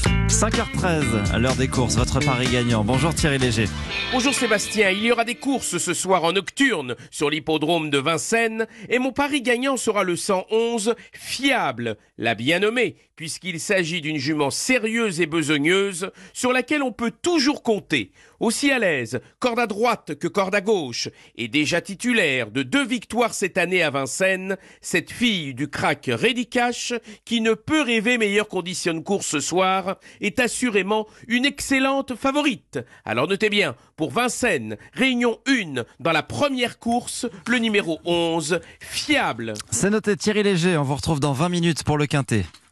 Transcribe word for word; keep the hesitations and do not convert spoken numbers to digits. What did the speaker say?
cinq heures treize, l'heure des courses, votre pari gagnant. Bonjour Thierry Léger. Bonjour Sébastien, il y aura des courses ce soir en nocturne sur l'hippodrome de Vincennes et mon pari gagnant sera le cent onze Fiable, la bien nommée, puisqu'il s'agit d'une jument sérieuse et besogneuse sur laquelle on peut toujours compter. Aussi à l'aise, corde à droite que corde à gauche, et déjà titulaire de deux victoires cette année à Vincennes, cette fille du crack Ready Cash, qui ne peut rêver meilleure condition de course ce soir, est assurément une excellente favorite. Alors notez bien, pour Vincennes, réunion un, dans la première course, le numéro onze, Fiable. C'est noté Thierry Léger, on vous retrouve dans vingt minutes pour le Quintet.